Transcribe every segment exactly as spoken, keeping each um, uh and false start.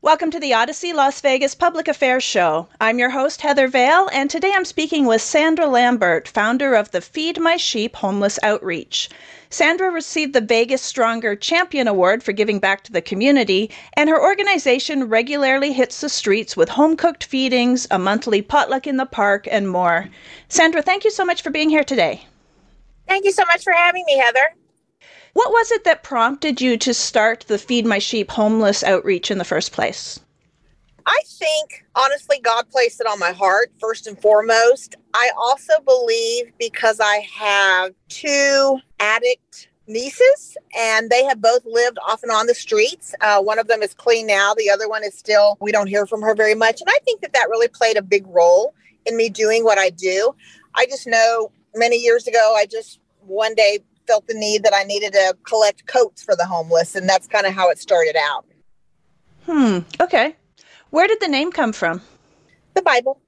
Welcome to the Odyssey Las Vegas Public Affairs Show. I'm your host, Heather Vale, and today I'm speaking with Sandra Lambert, founder of the Feed My Sheep Homeless Outreach. Sandra received the Vegas Stronger Champion Award for giving back to the community, and her organization regularly hits the streets with home-cooked feedings, a monthly potluck in the park, and more. Sandra, thank you so much for being here today. Thank you so much for having me, Heather. What was it that prompted you to start the Feed My Sheep Homeless Outreach in the first place? I think, honestly, God placed it on my heart, first and foremost. I also believe because I have two addict nieces, and they have both lived off and on the streets. Uh, one of them is clean now. The other one is still, we don't hear from her very much. And I think that that really played a big role in me doing what I do. I just know many years ago, I just one day felt the need that I needed to collect coats for the homeless. And that's kind of how it started out. Hmm. Okay. Where did the name come from? The Bible.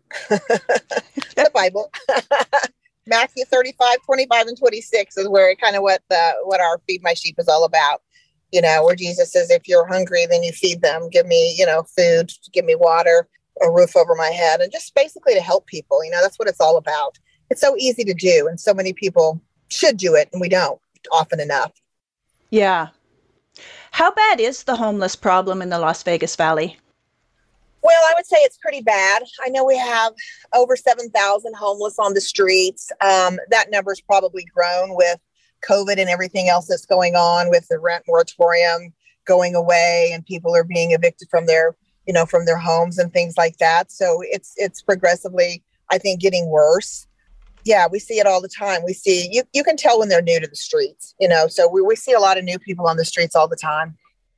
The Bible. Matthew thirty-five, twenty-five, and twenty-six is where it kind of what the, what our Feed My Sheep is all about. You know, where Jesus says, if you're hungry, then you feed them. Give me, you know, food, give me water, a roof over my head, and just basically to help people. You know, that's what it's all about. It's so easy to do. And so many people should do it, and we don't often enough. Yeah. How bad is the homeless problem in the Las Vegas Valley? Well, I would say it's pretty bad. I know we have over seven thousand homeless on the streets. Um, that number's probably grown with COVID and everything else that's going on with the rent moratorium going away, and people are being evicted from their, you know, from their homes and things like that. So it's it's progressively, I think, getting worse. Yeah, we see it all the time. We see, you, you can tell when they're new to the streets, you know, so we, we see a lot of new people on the streets all the time.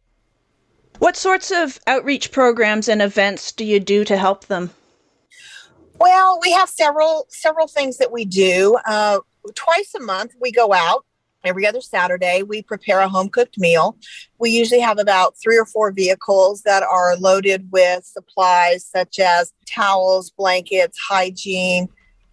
What sorts of outreach programs and events do you do to help them? Well, we have several, several things that we do. Uh, twice a month, we go out. Every other Saturday, we prepare a home-cooked meal. We usually have about three or four vehicles that are loaded with supplies such as towels, blankets, hygiene,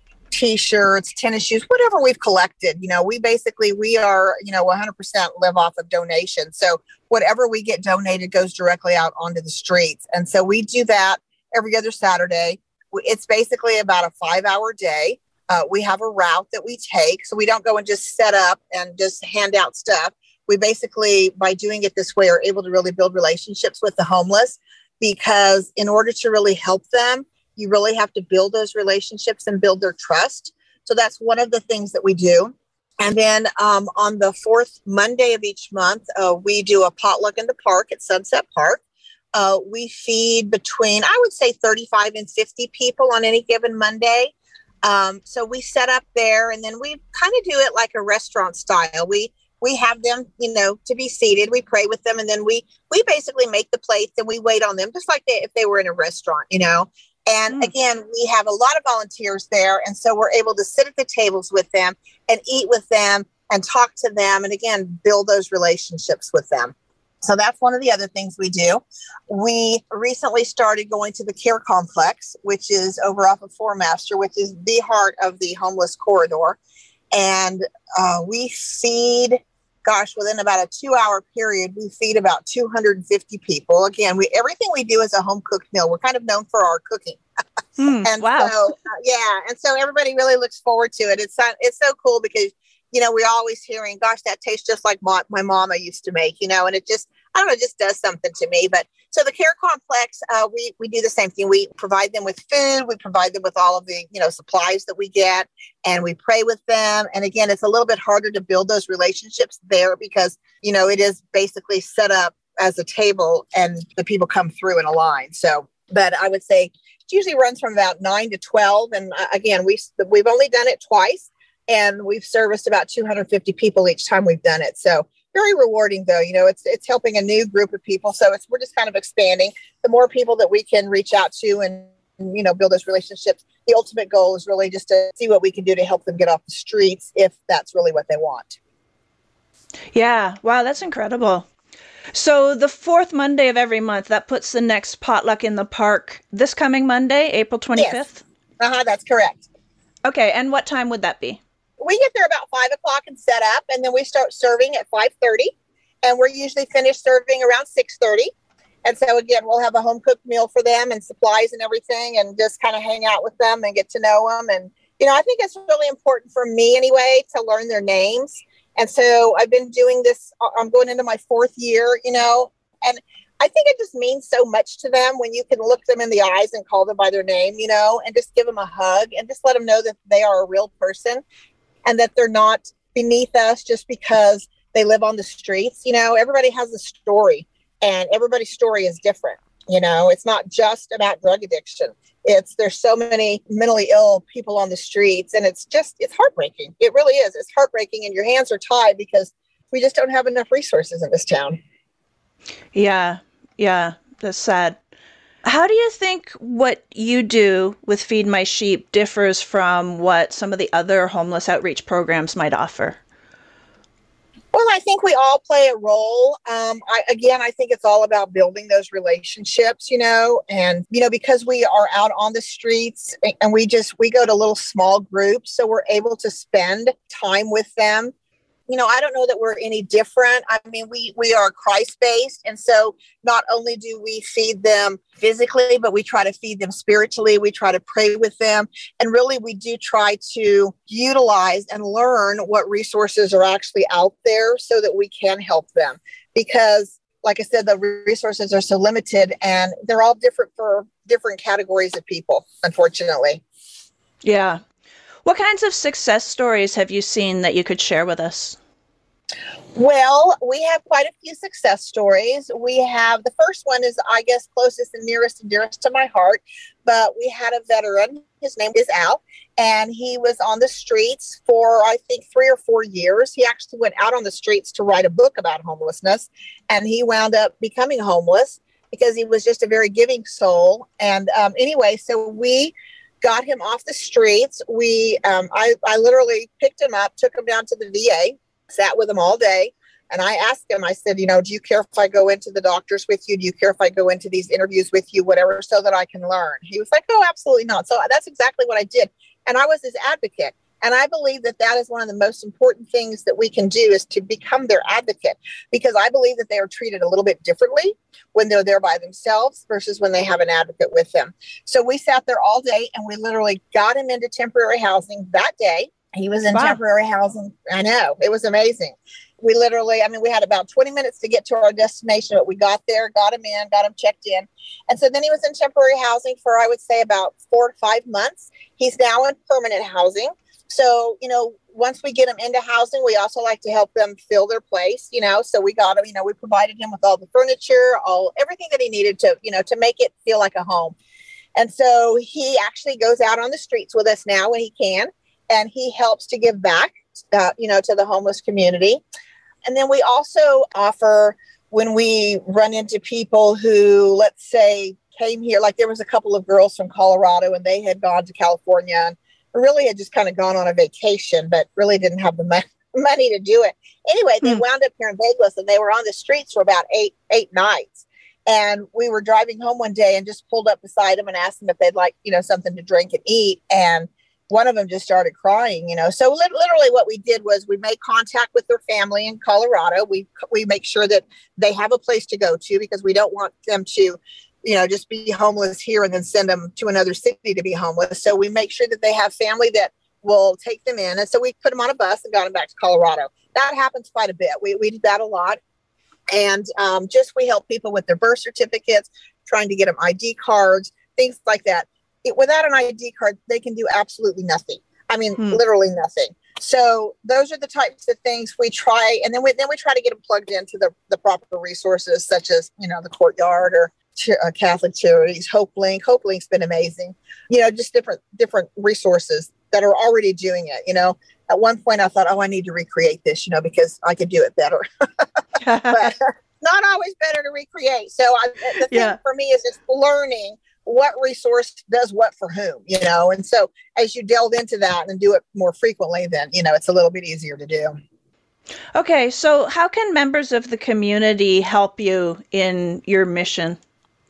T-shirts, tennis shoes, whatever we've collected. You know, we basically, we are, you know, one hundred percent live off of donations. So whatever we get donated goes directly out onto the streets. And so we do that every other Saturday. It's basically about a five hour day. Uh, we have a route that we take. So we don't go and just set up and just hand out stuff. We basically, by doing it this way, are able to really build relationships with the homeless, because in order to really help them, you really have to build those relationships and build their trust. So that's one of the things that we do. And then um, on the fourth Monday of each month, uh, we do a potluck in the park at Sunset Park. Uh, we feed between, I would say, thirty-five and fifty people on any given Monday. Um, so we set up there, and then we kind of do it like a restaurant style. We we have them, you know, to be seated. We pray with them, and then we we basically make the plates and we wait on them, just like they, if they were in a restaurant, you know. And again, we have a lot of volunteers there. And so we're able to sit at the tables with them and eat with them and talk to them. And again, build those relationships with them. So that's one of the other things we do. We recently started going to the Care Complex, which is over off of Four Master, which is the heart of the homeless corridor. And uh, we feed, gosh, within about a two hour period, we feed about two hundred fifty people. Again, we everything we do is a home cooked meal. We're kind of known for our cooking. Mm, and wow. so, uh, yeah. And so everybody really looks forward to it. It's, uh, it's so cool because, you know, we're always hearing, gosh, that tastes just like my, my mama used to make, you know, and it just, I don't know, it just does something to me. But so the Care Complex, uh, we, we do the same thing. We provide them with food. We provide them with all of the, you know, supplies that we get, and we pray with them. And again, it's a little bit harder to build those relationships there because, you know, it is basically set up as a table and the people come through in a line. So, but I would say it usually runs from about nine to twelve. And uh, again, we, we've only done it twice, and we've serviced about two hundred fifty people each time we've done it. So very rewarding though. You know, it's, it's helping a new group of people. So it's, we're just kind of expanding. The more people that we can reach out to and, you know, build those relationships, the ultimate goal is really just to see what we can do to help them get off the streets if that's really what they want. Yeah. Wow. That's incredible. So the fourth Monday of every month, that puts the next potluck in the park this coming Monday, April twenty-fifth? Yes. Uh-huh, that's correct. Okay. And what time would that be? We get there about five o'clock and set up, and then we start serving at five thirty, and we're usually finished serving around six thirty. And so again, we'll have a home cooked meal for them and supplies and everything, and just kind of hang out with them and get to know them. And, you know, I think it's really important for me anyway to learn their names. And so I've been doing this. I'm going into my fourth year, you know, and I think it just means so much to them when you can look them in the eyes and call them by their name, you know, and just give them a hug and just let them know that they are a real person and that they're not beneath us just because they live on the streets. You know, everybody has a story and everybody's story is different. You know, it's not just about drug addiction. It's there's so many mentally ill people on the streets, and it's just it's heartbreaking. It really is. It's heartbreaking, and your hands are tied because we just don't have enough resources in this town. Yeah, yeah, that's sad. How do you think what you do with Feed My Sheep differs from what some of the other homeless outreach programs might offer? Well, I think we all play a role. Um, I, again, I think it's all about building those relationships, you know, and, you know, because we are out on the streets and we just, we go to little small groups. So we're able to spend time with them. You know, I don't know that we're any different. I mean, we, we are Christ-based. And so not only do we feed them physically, but we try to feed them spiritually. We try to pray with them. And really, we do try to utilize and learn what resources are actually out there so that we can help them. Because, like I said, the resources are so limited and they're all different for different categories of people, unfortunately. Yeah. What kinds of success stories have you seen that you could share with us? Well, we have quite a few success stories. We have, the first one is, I guess, closest and nearest and dearest to my heart, but we had a veteran. His name is Al, and he was on the streets for, I think, three or four years. He actually went out on the streets to write a book about homelessness, and he wound up becoming homeless because he was just a very giving soul. And um, anyway, so we got him off the streets. We, um, I, I literally picked him up, took him down to the V A, sat with him all day. And I asked him, I said, you know, do you care if I go into the doctors with you? Do you care if I go into these interviews with you, whatever, so that I can learn? He was like, oh, absolutely not. So that's exactly what I did. And I was his advocate. And I believe that that is one of the most important things that we can do is to become their advocate, because I believe that they are treated a little bit differently when they're there by themselves versus when they have an advocate with them. So we sat there all day and we literally got him into temporary housing that day. He was in wow. temporary housing. I know. It was amazing. We literally, I mean, we had about twenty minutes to get to our destination, but we got there, got him in, got him checked in. And so then he was in temporary housing for, I would say, about four to five months. He's now in permanent housing. So, you know, once we get them into housing, we also like to help them fill their place, you know, so we got him, you know, we provided him with all the furniture, all, everything that he needed to, you know, to make it feel like a home. And so he actually goes out on the streets with us now when he can, and he helps to give back, uh, you know, to the homeless community. And then we also offer when we run into people who, let's say, came here, like there was a couple of girls from Colorado and they had gone to California and really had just kind of gone on a vacation, but really didn't have the mo- money to do it. Anyway, they mm. wound up here in Vegas and they were on the streets for about eight, eight nights. And we were driving home one day and just pulled up beside them and asked them if they'd like, you know, something to drink and eat. And one of them just started crying, you know. So li- literally what we did was we made contact with their family in Colorado. We, we make sure that they have a place to go to because we don't want them to, you know, just be homeless here and then send them to another city to be homeless. So we make sure that they have family that will take them in. And so we put them on a bus and got them back to Colorado. That happens quite a bit. We, we did that a lot. And um, just we help people with their birth certificates, trying to get them I D cards, things like that. It, without an I D card, they can do absolutely nothing. I mean, hmm. literally nothing. So those are the types of things we try. And then we, then we try to get them plugged into the, the proper resources, such as, you know, the Courtyard or Uh, Catholic Charities, HopeLink. HopeLink's been amazing. You know, just different different resources that are already doing it. You know, at one point I thought, oh, I need to recreate this, you know, because I could do it better. But not always better to recreate. So I, the thing yeah. for me is just learning what resource does what for whom, you know. And so as you delve into that and do it more frequently, then, you know, it's a little bit easier to do. Okay, so how can members of the community help you in your mission?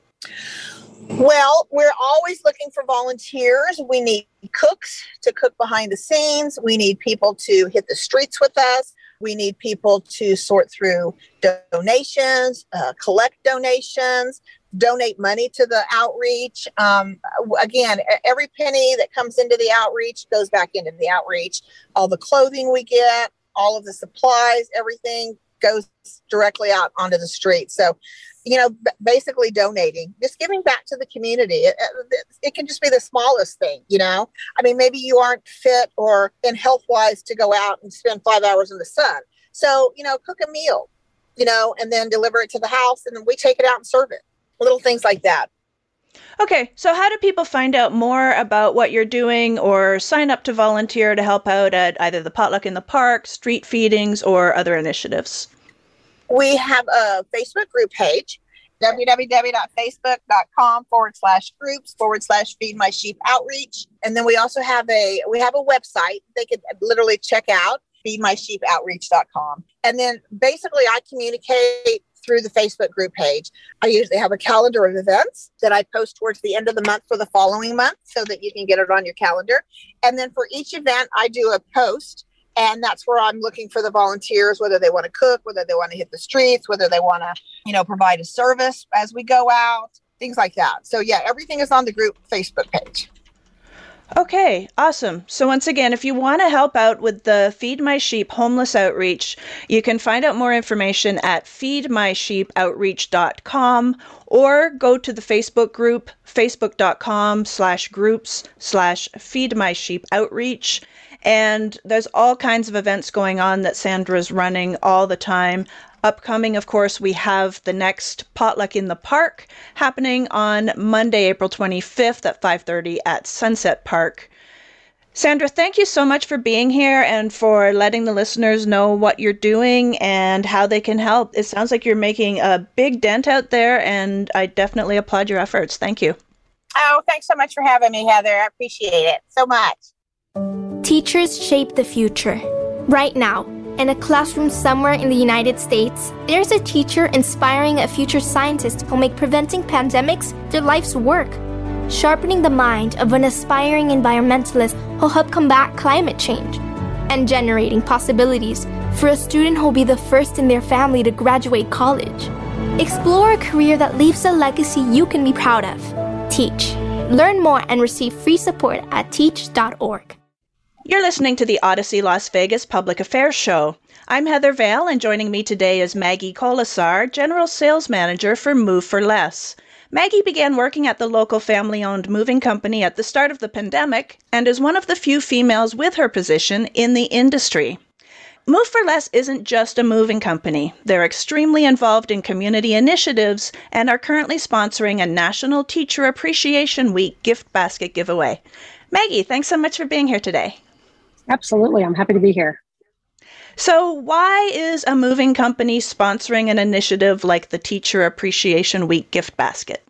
Well, we're always looking for volunteers. We need cooks to cook behind the scenes. We need people to hit the streets with us. We need people to sort through donations, uh, collect donations, donate money to the outreach. Um, again, every penny that comes into the outreach goes back into the outreach. All the clothing we get, all of the supplies, everything goes directly out onto the street. So, you know, b- basically donating, just giving back to the community. It, it, it can just be the smallest thing, you know. I mean, maybe you aren't fit or in health-wise to go out and spend five hours in the sun. So, you know, cook a meal, you know, and then deliver it to the house, and then we take it out and serve it. Little things like that. Okay, so how do people find out more about what you're doing or sign up to volunteer to help out at either the Potluck in the Park, street feedings, or other initiatives? We have a Facebook group page, www.facebook.com forward slash groups forward slash feed my sheep outreach. And then we also have a, we have a website they could literally check out, feed my sheep outreach dot com. And then basically I communicate through the Facebook group page. I usually have a calendar of events that I post towards the end of the month for the following month so that you can get it on your calendar. And then for each event, I do a post. And that's where I'm looking for the volunteers, whether they want to cook, whether they want to hit the streets, whether they want to, you know, provide a service as we go out, things like that. So yeah, everything is on the group Facebook page. Okay, awesome. So once again, if you want to help out with the Feed My Sheep homeless outreach, you can find out more information at feed my sheep outreach dot com or go to the Facebook group, facebook.com slash groups slash feed my sheep outreach. And there's all kinds of events going on that Sandra's running all the time. Upcoming, of course, we have the next Potluck in the Park happening on Monday, April twenty-fifth at five thirty at Sunset Park. Sandra, thank you so much for being here and for letting the listeners know what you're doing and how they can help. It sounds like you're making a big dent out there, and I definitely applaud your efforts. Thank you. Oh, thanks so much for having me, Heather. I appreciate it so much. Teachers shape the future. Right now, in a classroom somewhere in the United States, there's a teacher inspiring a future scientist who'll make preventing pandemics their life's work. Sharpening the mind of an aspiring environmentalist who'll help combat climate change. And generating possibilities for a student who'll be the first in their family to graduate college. Explore a career that leaves a legacy you can be proud of. Teach. Learn more and receive free support at teach dot org. You're listening to the Odyssey Las Vegas Public Affairs Show. I'm Heather Vale, and joining me today is Maggie Colasar, General Sales Manager for Move for Less. Maggie began working at the local family-owned moving company at the start of the pandemic and is one of the few females with her position in the industry. Move for Less isn't just a moving company. They're extremely involved in community initiatives and are currently sponsoring a National Teacher Appreciation Week gift basket giveaway. Maggie, thanks so much for being here today. Absolutely. I'm happy to be here. So why is a moving company sponsoring an initiative like the Teacher Appreciation Week gift basket?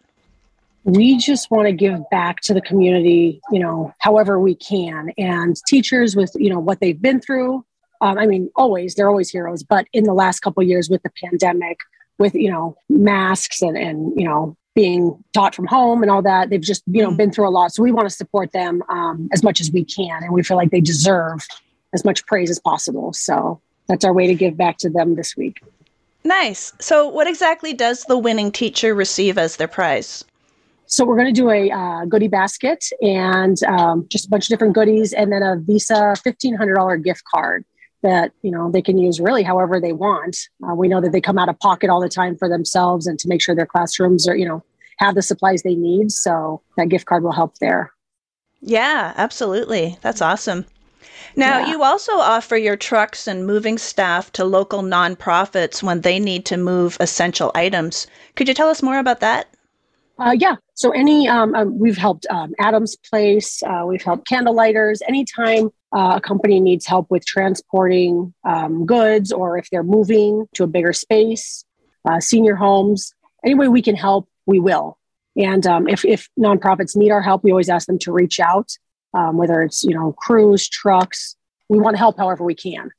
We just want to give back to the community, you know, however we can. And teachers with, you know, what they've been through. Um, I mean, always, they're always heroes. But in the last couple of years with the pandemic, with, you know, masks and, and, you know, being taught from home and all that, they've just, you know, been through a lot. So we want to support them um, as much as we can. And we feel like they deserve as much praise as possible. So that's our way to give back to them this week. Nice. So what exactly does the winning teacher receive as their prize? So we're going to do a uh, goodie basket and um, just a bunch of different goodies, and then a Visa fifteen hundred dollars gift card that, you know, they can use really however they want. Uh, we know that they come out of pocket all the time for themselves and to make sure their classrooms are, you know, have the supplies they need. So that gift card will help there. Yeah, absolutely. That's awesome. Now, Yeah. you also offer your trucks and moving staff to local nonprofits when they need to move essential items. Could you tell us more about that? Uh, yeah. So any, um, um, we've helped um, Adam's Place. Uh, we've helped Candlelighters. Anytime uh, a company needs help with transporting um, goods, or if they're moving to a bigger space, uh, senior homes, any way we can help, we will. And um, if, if nonprofits need our help, we always ask them to reach out, um, whether it's, you know, crews, trucks. We want to help however we can.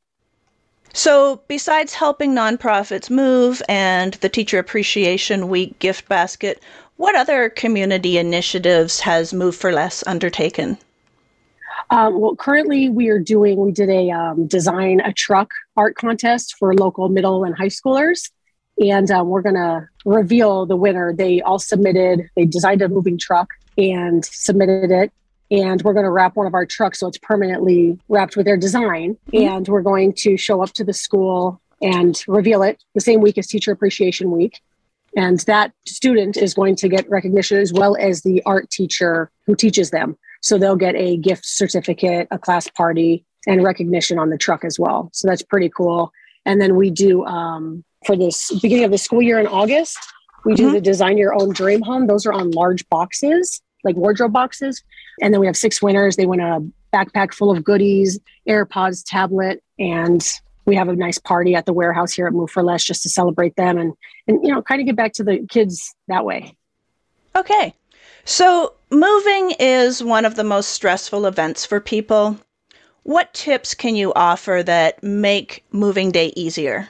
So besides helping nonprofits move and the Teacher Appreciation Week gift basket, what other community initiatives has Move for Less undertaken? Um, well, currently we are doing, we did a um, design a truck art contest for local middle and high schoolers. And um, we're going to reveal the winner. They all submitted, they designed a moving truck and submitted it. And we're going to wrap one of our trucks so it's permanently wrapped with their design. Mm-hmm. And we're going to show up to the school and reveal it the same week as Teacher Appreciation Week. And that student is going to get recognition as well as the art teacher who teaches them. So they'll get a gift certificate, a class party, and recognition on the truck as well. So that's pretty cool. And then we do, um, for this beginning of the school year in August, we do mm-hmm. the Design Your Own Dream Home. Those are on large boxes, like wardrobe boxes. And then we have six winners. They win a backpack full of goodies, AirPods, tablet, and we have a nice party at the warehouse here at Move for Less just to celebrate them and, and you know, kind of get back to the kids that way. Okay. So moving is one of the most stressful events for people. What tips can you offer that make moving day easier?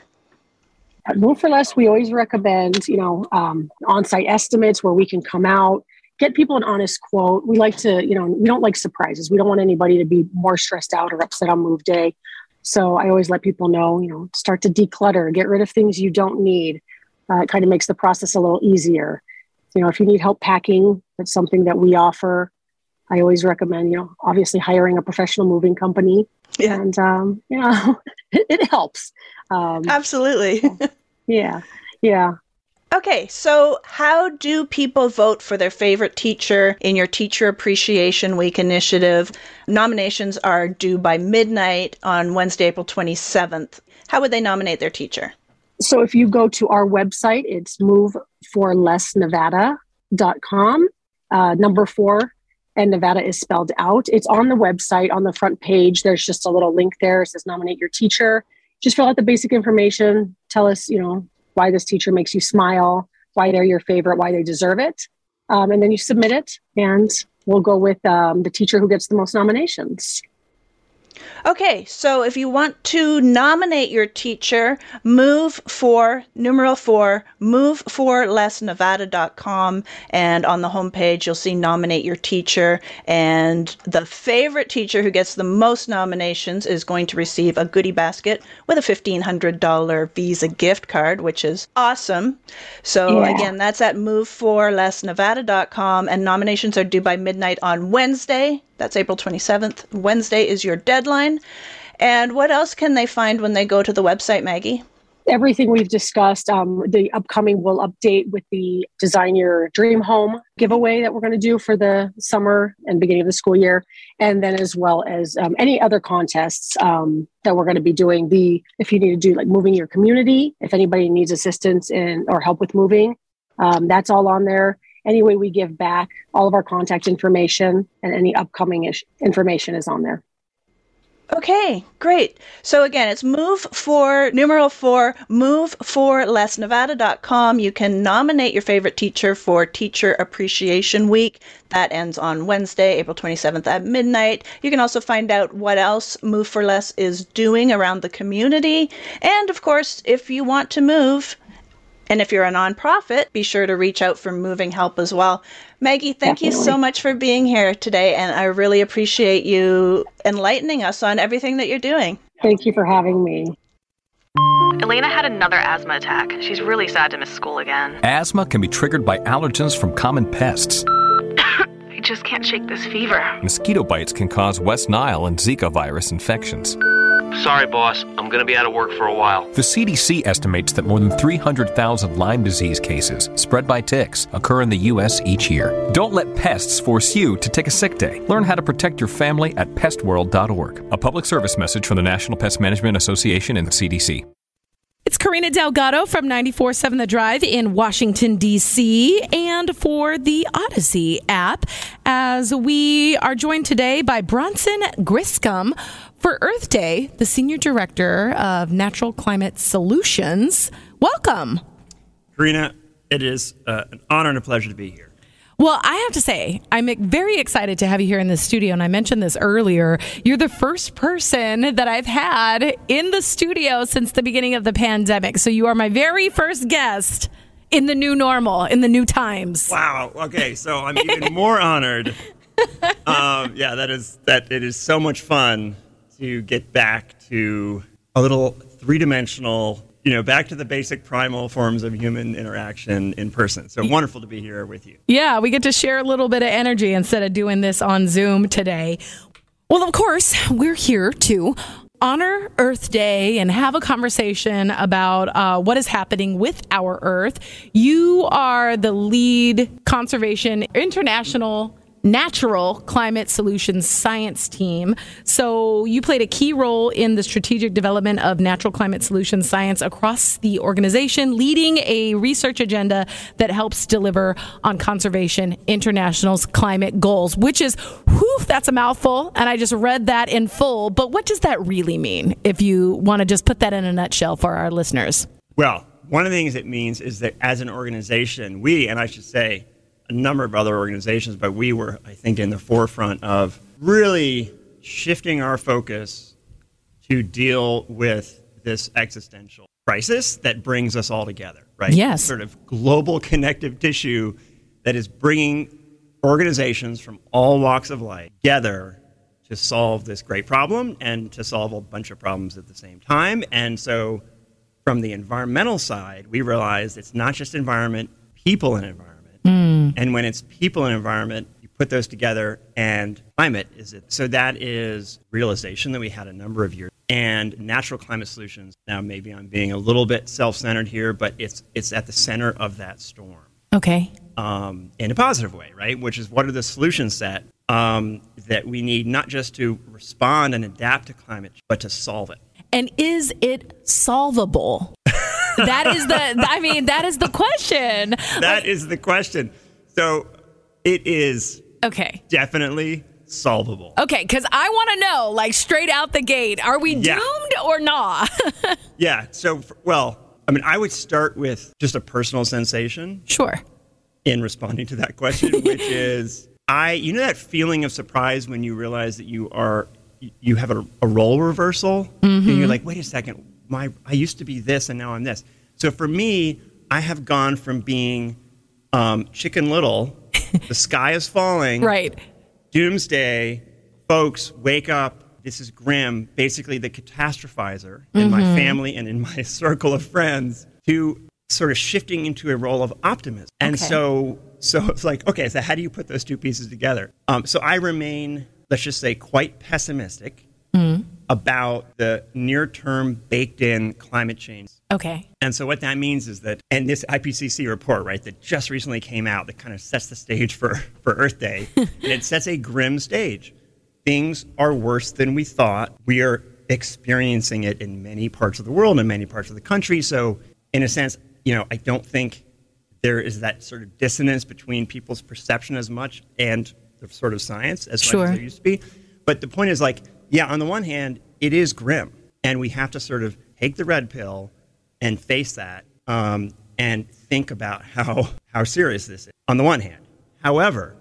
At Move for Less, we always recommend, you know, um, on-site estimates where we can come out, get people an honest quote. We like to, you know, we don't like surprises. We don't want anybody to be more stressed out or upset on move day. So I always let people know, you know, start to declutter, get rid of things you don't need. Uh, it kind of makes the process a little easier. You know, if you need help packing, that's something that we offer. I always recommend, you know, obviously hiring a professional moving company. Yeah. And, um, you know, it, it helps. Um, Absolutely. yeah. Yeah. Okay, so how do people vote for their favorite teacher in your Teacher Appreciation Week initiative? Nominations are due by midnight on Wednesday, April twenty-seventh. How would they nominate their teacher? So if you go to our website, it's move for less nevada dot com. Uh, number four, and Nevada is spelled out. It's on the website, on the front page. There's just a little link there. It says nominate your teacher. Just fill out the basic information. Tell us, you know, why this teacher makes you smile, why they're your favorite, why they deserve it. Um, and then you submit it, and we'll go with um, the teacher who gets the most nominations. Okay, so if you want to nominate your teacher, move for, numeral four, move for less nevada dot com, and on the homepage you'll see nominate your teacher, and the favorite teacher who gets the most nominations is going to receive a goodie basket with a fifteen hundred dollars Visa gift card, which is awesome. So yeah. Again, that's at move for less nevada dot com, and nominations are due by midnight on Wednesday. That's April twenty-seventh. Wednesday is your deadline. And what else can they find when they go to the website, Maggie? Everything we've discussed. Um, the upcoming will update with the Design Your Dream Home giveaway that we're going to do for the summer and beginning of the school year. And then as well as um, any other contests um, that we're going to be doing. The if you need to do like moving your community, if anybody needs assistance in or help with moving, um, that's all on there. Any way we give back, all of our contact information and any upcoming ish information is on there. Okay, great. So again, it's move for, numeral four, move for less nevada dot com. You can nominate your favorite teacher for Teacher Appreciation Week. That ends on Wednesday, April twenty-seventh at midnight. You can also find out what else Move for Less is doing around the community. And of course, if you want to move, and if you're a nonprofit, be sure to reach out for moving help as well. Maggie, thank Definitely. you so much for being here today, and I really appreciate you enlightening us on everything that you're doing. Thank you for having me. Elena had another asthma attack. She's really sad to miss school again. Asthma can be triggered by allergens from common pests. I just can't shake this fever. Mosquito bites can cause West Nile and Zika virus infections. Sorry, boss. I'm going to be out of work for a while. The C D C estimates that more than three hundred thousand Lyme disease cases spread by ticks occur in the U S each year. Don't let pests force you to take a sick day. Learn how to protect your family at pest world dot org. A public service message from the National Pest Management Association and the C D C. It's Karina Delgado from ninety-four point seven The Drive in Washington, D C, and for the Odyssey app, as we are joined today by Bronson Griscom for Earth Day, the Senior Director of Natural Climate Solutions. Welcome. Karina, it is uh, an honor and a pleasure to be here. Well, I have to say, I'm very excited to have you here in the studio, and I mentioned this earlier. You're the first person that I've had in the studio since the beginning of the pandemic, so you are my very first guest in the new normal, in the new times. Wow. Okay, so I'm even more honored. um, yeah, that is that. It is so much fun to get back to a little three-dimensional, you know, back to the basic primal forms of human interaction in person. So wonderful to be here with you. Yeah, we get to share a little bit of energy instead of doing this on Zoom today. Well, of course, we're here to honor Earth Day and have a conversation about uh, what is happening with our Earth. You are the lead conservation international natural climate solutions science team. So you played a key role in the strategic development of natural climate solutions science across the organization, leading a research agenda that helps deliver on Conservation International's climate goals, which is, whew, that's a mouthful. And I just read that in full. But what does that really mean, if you want to just put that in a nutshell for our listeners? Well, one of the things it means is that as an organization, we, and I should say, a number of other organizations, but we were, I think, in the forefront of really shifting our focus to deal with this existential crisis that brings us all together, right? Yes. Sort of global connective tissue that is bringing organizations from all walks of life together to solve this great problem and to solve a bunch of problems at the same time. And so from the environmental side, we realized it's not just environment, people and environment. Mm. And when it's people and environment, you put those together, and climate is it. So that is realization that we had a number of years. And natural climate solutions, now maybe I'm being a little bit self-centered here, but it's it's at the center of that storm. Okay. Um, in a positive way, right? Which is, what are the solution set um, that we need, not just to respond and adapt to climate, but to solve it. And is it solvable? That is the, I mean, that is the question. That like, is the question. So it is okay. Definitely solvable. Okay, because I want to know, like, straight out the gate, are we Yeah. doomed or not? Yeah. So, well, I mean, I would start with just a personal sensation. Sure. In responding to that question, which is, I, you know, that feeling of surprise when you realize that you are, you have a, a role reversal, mm-hmm. and you're like, wait a second, my, I used to be this and now I'm this. So for me, I have gone from being um, Chicken Little, the sky is falling, right? Doomsday, folks, wake up. This is grim. Basically, the catastrophizer in mm-hmm. my family and in my circle of friends, to sort of shifting into a role of optimism. And okay. so, so it's like, okay, so how do you put those two pieces together? Um, so I remain, let's just say, quite pessimistic mm. about the near-term baked-in climate change. Okay. And so what that means is that, and this I P C C report, right, that just recently came out, that kind of sets the stage for, for Earth Day, and it sets a grim stage. Things are worse than we thought. We are experiencing it in many parts of the world and many parts of the country. So in a sense, you know, I don't think there is that sort of dissonance between people's perception as much and the sort of science as sure. much as there used to be. But the point is, like, yeah, on the one hand, it is grim, and we have to sort of take the red pill and face that um, and think about how, how serious this is, on the one hand. However,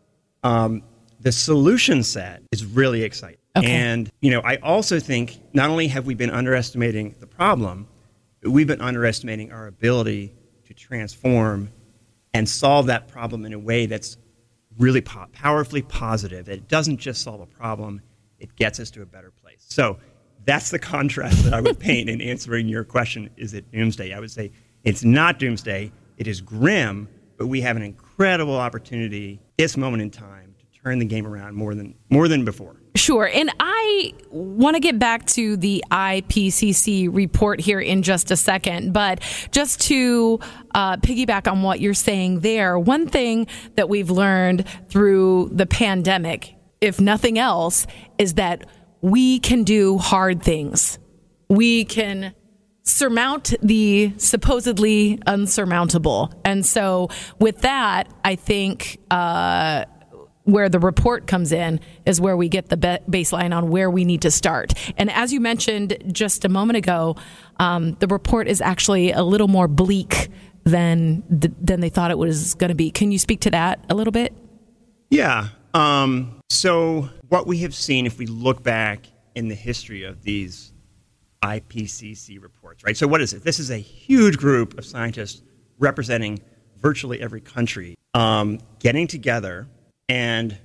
um, the solution set is really exciting. Okay. And, you know, I also think not only have we been underestimating the problem, but we've been underestimating our ability to transform and solve that problem in a way that's really po- powerfully positive. That it doesn't just solve a problem, it gets us to a better place. So that's the contrast that I would paint in answering your question, is it doomsday? I would say it's not doomsday. It is grim, but we have an incredible opportunity this moment in time to turn the game around more than more than before. Sure. And I want to get back to the I P C C report here in just a second. But just to uh, piggyback on what you're saying there, one thing that we've learned through the pandemic, if nothing else, is that we can do hard things. We can surmount the supposedly unsurmountable. And so with that, I think uh, where the report comes in is where we get the be- baseline on where we need to start. And as you mentioned just a moment ago, um, the report is actually a little more bleak than th- than they thought it was going to be. Can you speak to that a little bit? Yeah. Um, so what we have seen, if we look back in the history of these I P C C reports, right? So what is it? This is a huge group of scientists representing virtually every country, um, getting together and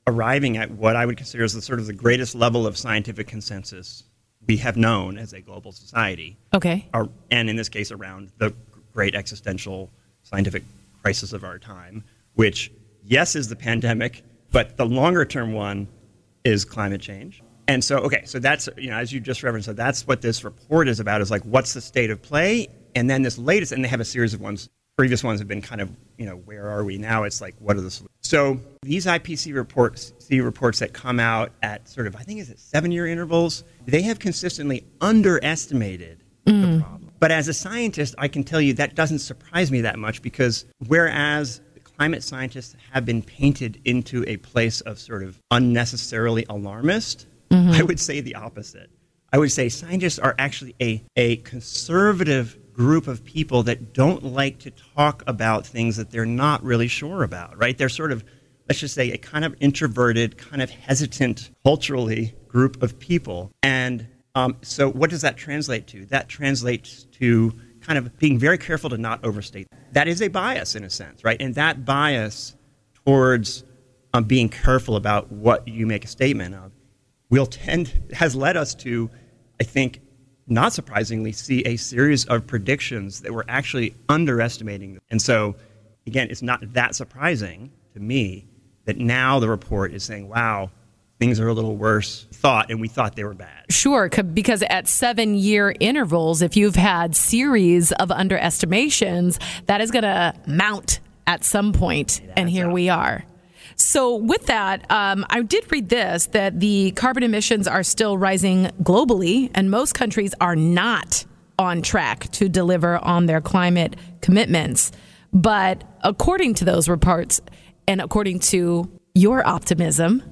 arriving at what I would consider as the sort of the greatest level of scientific consensus we have known as a global society. Okay. Are, and in this case, around the great existential scientific crisis of our time, which, yes, is the pandemic, but the longer term one is climate change. And so, okay, so that's, you know, as you just referenced, so that's what this report is about, is like, what's the state of play? And then this latest, and they have a series of ones, previous ones have been kind of, you know, where are we now? It's like, what are the solutions? So these I P C C reports, C reports that come out at sort of, I think, is it seven-year intervals? They have consistently underestimated mm. the problem. But as a scientist, I can tell you that doesn't surprise me that much, because whereas climate scientists have been painted into a place of sort of unnecessarily alarmist, mm-hmm. I would say the opposite. I would say scientists are actually a, a conservative group of people that don't like to talk about things that they're not really sure about, right? They're sort of, let's just say, a kind of introverted, kind of hesitant, culturally group of people. And um, so what does that translate to? That translates to kind of being very careful to not overstate. That is a bias in a sense, right? And that bias towards um, being careful about what you make a statement of will tend, has led us to, I think, not surprisingly, see a series of predictions that were actually underestimating them. And so, again, it's not that surprising to me that now the report is saying, wow, things are a little worse thought, and we thought they were bad. Sure, because at seven-year intervals, if you've had series of underestimations, that is going to mount at some point, and here up. we are. So with that, um, I did read this, that the carbon emissions are still rising globally, and most countries are not on track to deliver on their climate commitments. But according to those reports, and according to your optimism,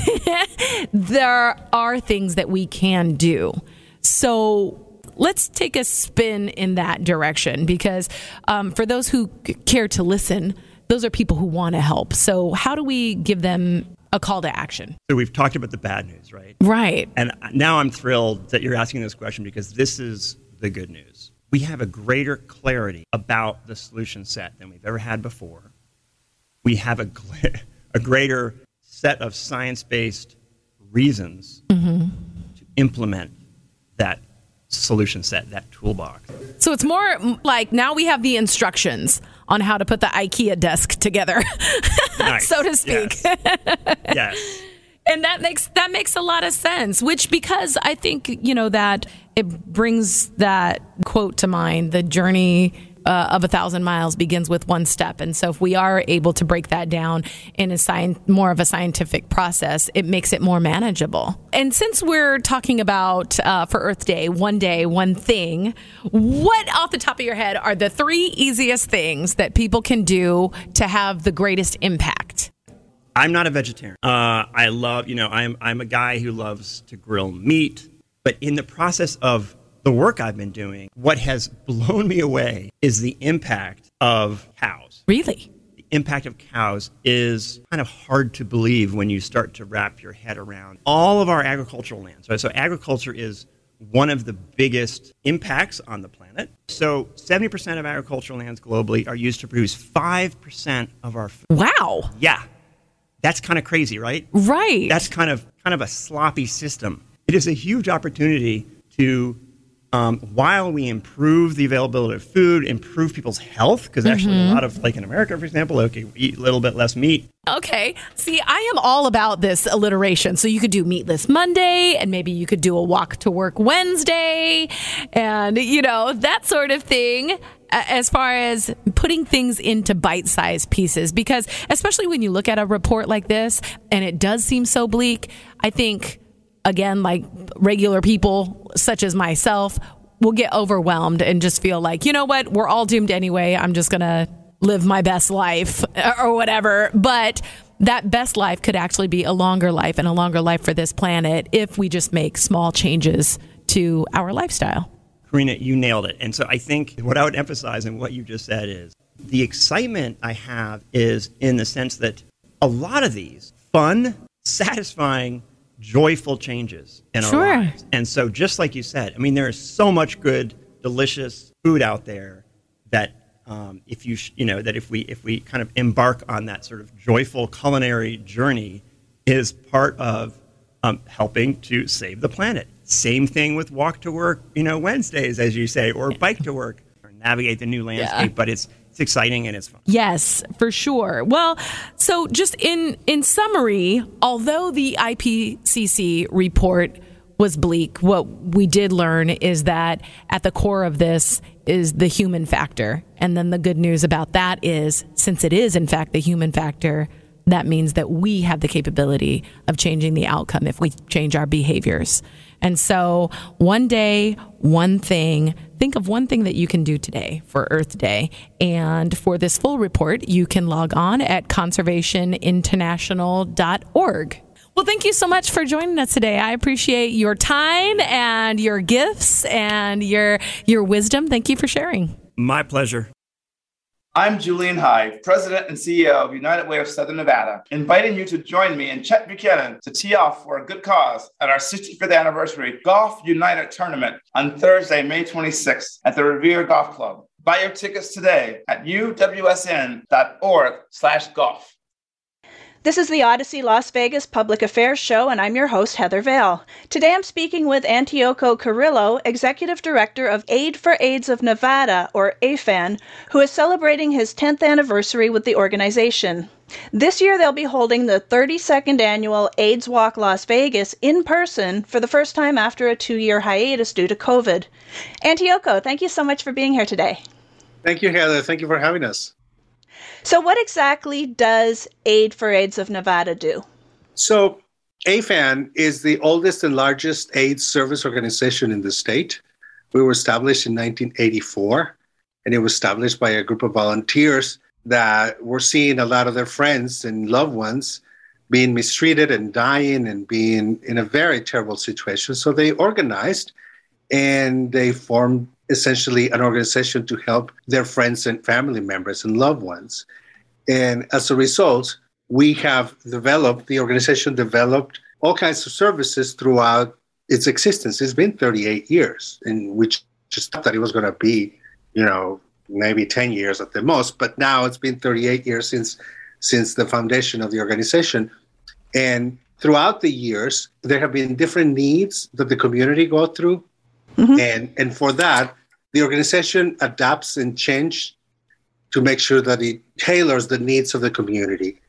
there are things that we can do. So let's take a spin in that direction, because um, for those who care to listen, those are people who want to help. So how do we give them a call to action? So we've talked about the bad news, right? Right. And now I'm thrilled that you're asking this question, because this is the good news. We have a greater clarity about the solution set than we've ever had before. We have a, a greater set of science-based reasons mm-hmm. to implement that solution set, that toolbox. So it's more like now we have the instructions on how to put the IKEA desk together, nice. so to speak. Yes. yes. And that makes that makes a lot of sense, which, because I think, you know, that it brings that quote to mind, the journey Uh, of a thousand miles begins with one step. And so if we are able to break that down in a sci- more of a scientific process, it makes it more manageable. And since we're talking about uh, for Earth Day, one day, one thing, what off the top of your head are the three easiest things that people can do to have the greatest impact? I'm not a vegetarian. Uh, I love, you know, I'm I'm a guy who loves to grill meat, but in the process of the work I've been doing, what has blown me away is the impact of cows. Really? The impact of cows is kind of hard to believe when you start to wrap your head around all of our agricultural lands. Right? So agriculture is one of the biggest impacts on the planet. So seventy percent of agricultural lands globally are used to produce five percent of our food. Wow. Yeah. That's kind of crazy, right? Right. That's kind of kind of a sloppy system. It is a huge opportunity to Um, while we improve the availability of food, improve people's health, because actually mm-hmm. a lot of, like in America, for example, okay, we eat a little bit less meat. Okay. See, I am all about this alliteration. So you could do Meatless Monday, and maybe you could do a Walk to Work Wednesday, and, you know, that sort of thing, as far as putting things into bite-sized pieces. Because especially when you look at a report like this, and it does seem so bleak, I think, again, like regular people such as myself will get overwhelmed and just feel like, you know what, we're all doomed anyway. I'm just going to live my best life or whatever. But that best life could actually be a longer life, and a longer life for this planet if we just make small changes to our lifestyle. Karina, you nailed it. And so I think what I would emphasize in what you just said is the excitement I have is in the sense that a lot of these fun, satisfying, joyful changes in sure. our lives. And so just like you said, I mean, there is so much good, delicious food out there that um, if you, sh- you know, that if we, if we kind of embark on that sort of joyful culinary journey, is part of um, helping to save the planet. Same thing with walk to work, you know, Wednesdays, as you say, or bike to work, or navigate the new landscape. Yeah. But it's it's exciting and it's fun. Yes, for sure. Well, so just in in summary, although the I P C C report was bleak, what we did learn is that at the core of this is the human factor. And then the good news about that is, since it is in fact the human factor, that means that we have the capability of changing the outcome if we change our behaviors. And so one day, one thing, think of one thing that you can do today for Earth Day. And for this full report, you can log on at conservation international dot org. Well, thank you so much for joining us today. I appreciate your time and your gifts and your your wisdom. Thank you for sharing. My pleasure. I'm Julian Hyde, President and C E O of United Way of Southern Nevada, inviting you to join me and Chet Buchanan to tee off for a good cause at our sixty-fifth anniversary Golf United Tournament on Thursday, May twenty-sixth at the Revere Golf Club. Buy your tickets today at u w s n dot org slash golf. This is the Odyssey Las Vegas Public Affairs Show, and I'm your host, Heather Vale. Today I'm speaking with Antioco Carrillo, Executive Director of Aid for AIDS of Nevada, or A F A N, who is celebrating his tenth anniversary with the organization. This year they'll be holding the thirty-second annual AIDS Walk Las Vegas in person for the first time after a two-year hiatus due to COVID. Antioco, thank you so much for being here today. Thank you, Heather. Thank you for having us. So what exactly does Aid for AIDS of Nevada do? So A F A N is the oldest and largest AIDS service organization in the state. We were established in nineteen eighty-four, and it was established by a group of volunteers that were seeing a lot of their friends and loved ones being mistreated and dying and being in a very terrible situation. So they organized and they formed essentially an organization to help their friends and family members and loved ones. And as a result, we have developed, the organization developed all kinds of services throughout its existence. It's been thirty-eight years, in which just thought that it was going to be, you know, maybe ten years at the most, but now it's been thirty-eight years since since the foundation of the organization. And throughout the years, there have been different needs that the community go through. Mm-hmm. And, and for that, the organization adapts and changes to make sure that it tailors the needs of the community.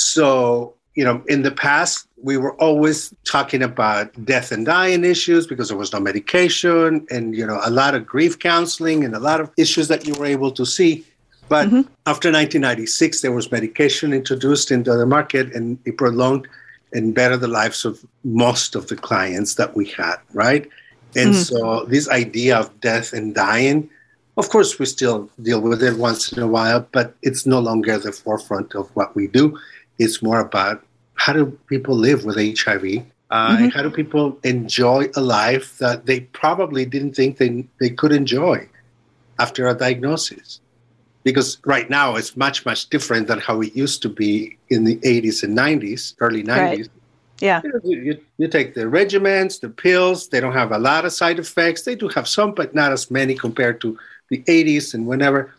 So, you know, in the past, we were always talking about death and dying issues because there was no medication and, you know, a lot of grief counseling and a lot of issues that you were able to see. But mm-hmm. after nineteen ninety-six, there was medication introduced into the market, and it prolonged and bettered the lives of most of the clients that we had, right? And mm-hmm. so this idea of death and dying, of course, we still deal with it once in a while, but it's no longer the forefront of what we do. It's more about how do people live with H I V? Uh, mm-hmm. and how do people enjoy a life that they probably didn't think they, they could enjoy after a diagnosis? Because right now it's much, much different than how it used to be in the eighties and nineties, early nineties. Right. Yeah. You, you, you take the regimens, the pills, they don't have a lot of side effects. They do have some, but not as many compared to the eighties and whenever.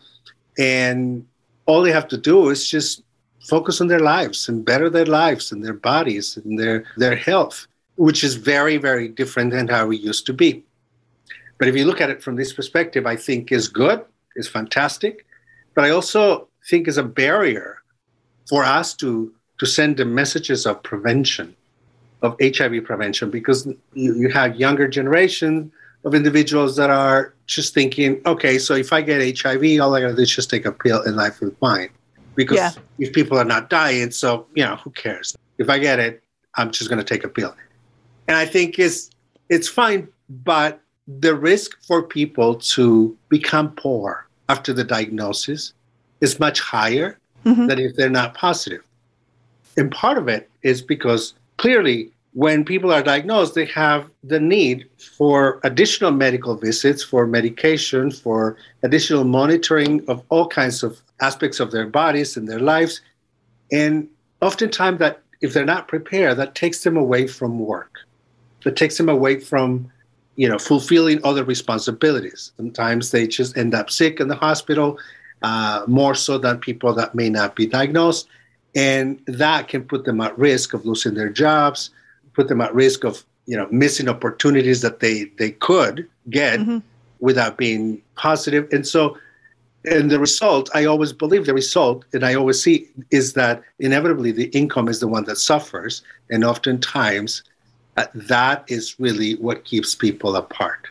And all they have to do is just focus on their lives and better their lives and their bodies and their, their health, which is very, very different than how it used to be. But if you look at it from this perspective, I think is good, is fantastic. But I also think is a barrier for us to, to send the messages of prevention, of H I V prevention, because you, you have younger generation of individuals that are just thinking, okay, so if I get H I V, all I got to do is just take a pill and life will be fine. Because yeah. if people are not dying, so, you know, who cares? If I get it, I'm just going to take a pill. And I think it's, it's fine, but the risk for people to become poor after the diagnosis is much higher mm-hmm. than if they're not positive. And part of it is because clearly when people are diagnosed, they have the need for additional medical visits, for medication, for additional monitoring of all kinds of aspects of their bodies and their lives. And oftentimes that if they're not prepared, that takes them away from work. That takes them away from, you know, fulfilling other responsibilities. Sometimes they just end up sick in the hospital, uh, more so than people that may not be diagnosed. And that can put them at risk of losing their jobs, put them at risk of, you know, missing opportunities that they, they could get mm-hmm. without being positive. And so, and the result, I always believe the result, and I always see, is that inevitably the income is the one that suffers. And oftentimes uh, that is really what keeps people apart.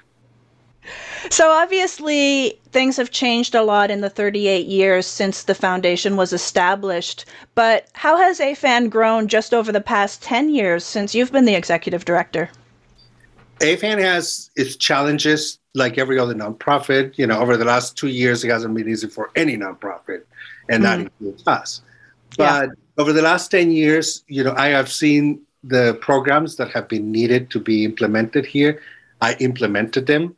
So obviously things have changed a lot in the thirty-eight years since the foundation was established, but how has A F A N grown just over the past ten years since you've been the executive director? A F A N has its challenges like every other nonprofit. You know, over the last two years, it hasn't been easy for any nonprofit, and mm. that includes us. But yeah. over the last ten years, you know, I have seen the programs that have been needed to be implemented here. I implemented them.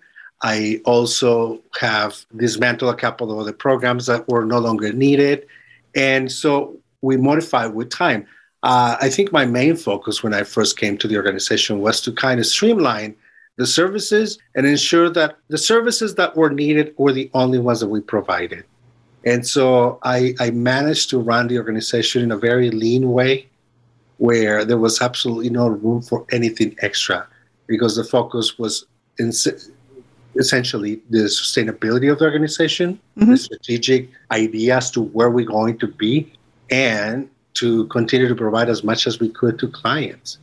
I also have dismantled a couple of other programs that were no longer needed. And so we modified with time. Uh, I think my main focus when I first came to the organization was to kind of streamline the services and ensure that the services that were needed were the only ones that we provided. And so I, I managed to run the organization in a very lean way where there was absolutely no room for anything extra because the focus was in essentially the sustainability of the organization, mm-hmm. the strategic idea as to where we're going to be, and to continue to provide as much as we could to clients.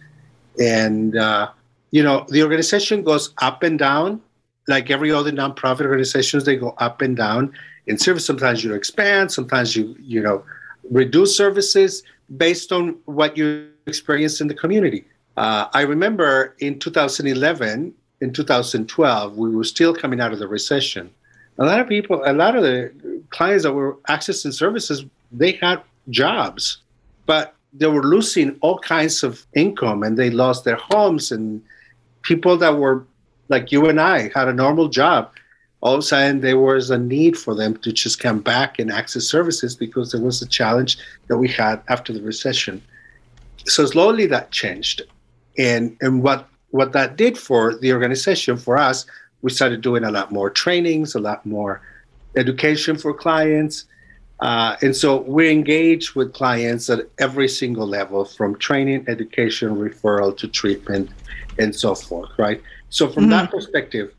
And, uh, you know, the organization goes up and down, like every other nonprofit organizations, they go up and down in service. Sometimes you expand, sometimes you, you know, reduce services based on what you experience in the community. Uh, I remember in two thousand eleven, in two thousand twelve, we were still coming out of the recession. A lot of people, a lot of the clients that were accessing services, they had jobs, but they were losing all kinds of income and they lost their homes. And people that were like you and I had a normal job. All of a sudden, there was a need for them to just come back and access services because there was a challenge that we had after the recession. So slowly that changed. And, and what What that did for the organization, for us, we started doing a lot more trainings, a lot more education for clients. Uh, and so we engage with clients at every single level, from training, education, referral to treatment, and so forth, right? So from mm-hmm. that perspective,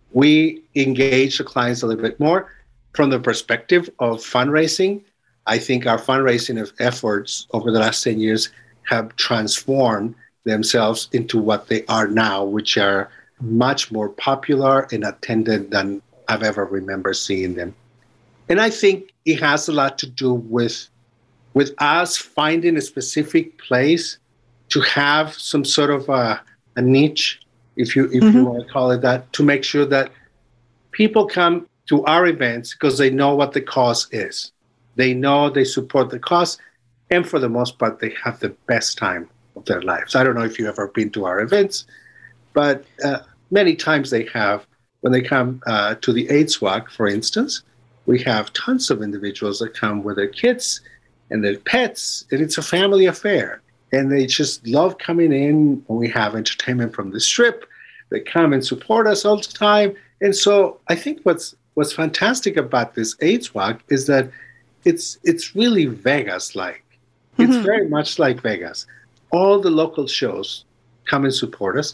we engage the clients a little bit more. From the perspective of fundraising, I think our fundraising efforts over the last ten years have transformed themselves into what they are now, which are much more popular and attended than I've ever remember seeing them. And I think it has a lot to do with, with us finding a specific place to have some sort of a, a niche, if you if mm-hmm. you want to call it that, to make sure that people come to our events because they know what the cause is. They know they support the cause, and for the most part, they have the best time of their lives. I don't know if you've ever been to our events, but uh, many times they have. When they come uh, to the AIDS Walk, for instance, we have tons of individuals that come with their kids and their pets, and it's a family affair. And they just love coming in. We have entertainment from the Strip. They come and support us all the time. And so I think what's what's fantastic about this AIDS Walk is that it's it's really Vegas-like. Mm-hmm. It's very much like Vegas. All the local shows come and support us,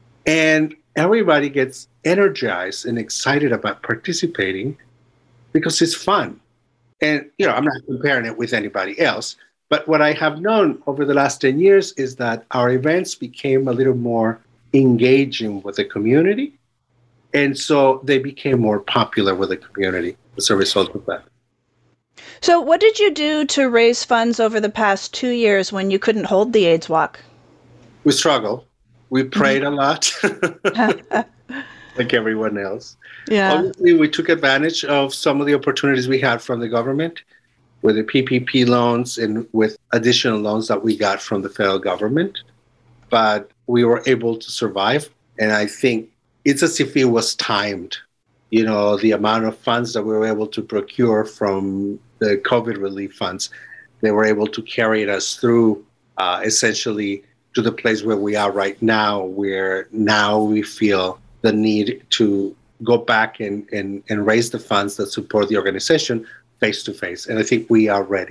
and everybody gets energized and excited about participating because it's fun. And, you know, I'm not comparing it with anybody else, but what I have known over the last ten years is that our events became a little more engaging with the community. And so they became more popular with the community as a result of that. So what did you do to raise funds over the past two years when you couldn't hold the AIDS Walk? We struggled. We prayed a lot, like everyone else. Yeah. Obviously, we took advantage of some of the opportunities we had from the government with the P P P loans and with additional loans that we got from the federal government. But we were able to survive. And I think it's as if it was timed. You know, the amount of funds that we were able to procure from the COVID relief funds, they were able to carry us through uh, essentially to the place where we are right now, where now we feel the need to go back and, and, and raise the funds that support the organization face to face. And I think we are ready